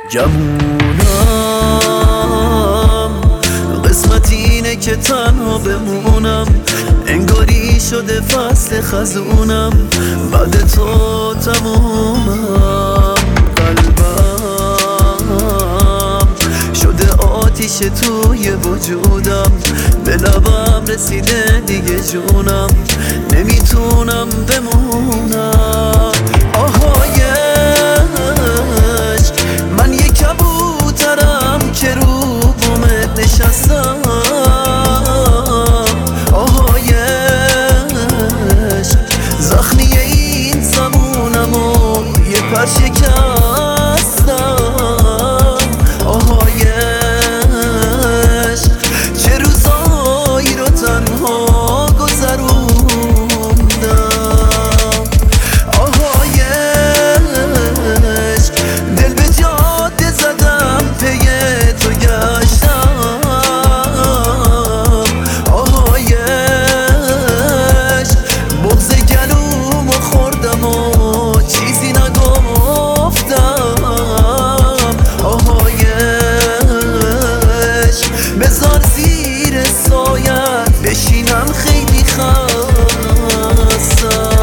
جمونم قسمت اینه که تنها بمونم، انگاری شده فصل خزونم، بعد تو تمومم. قلبم شده آتیش توی وجودم، به لبم رسیده دیگه جونم، نمیتونم بمونم. آهای من یه کبوترم که رو بومت نشستم، آهای زخمی این زمونم و یه پر شکستم. آهای چه روزایی رو تنها گذروندم. آهای دل به جاده زدم پی تو گشتم. آهای بغض گلومو خوردم و چیزی نگفتم. آهای بذار زیر سایت بشینم خیلی خستم.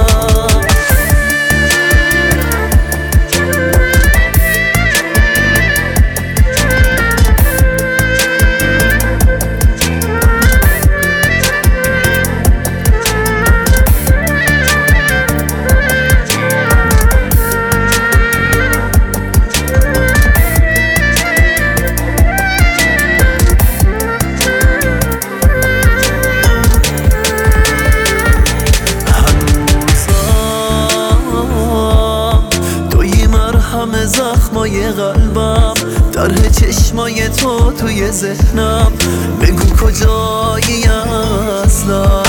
همه زخمای قلبم، طرح چشمای تو توی ذهنم، بگو کجایی اصلا.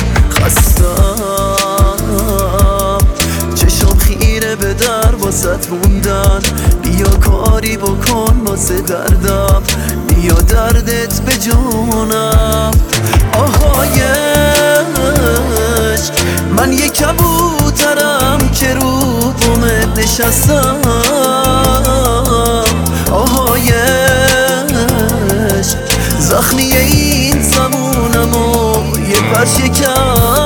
خستم چشم خیره به در واسه موندن، بیا کاری بکن واسه دردم، بیا دردت به جونم. آهایش من یه کبوترم که رو بومت نشستم. آهایش زخمی این زمونم و یه پر شکستم.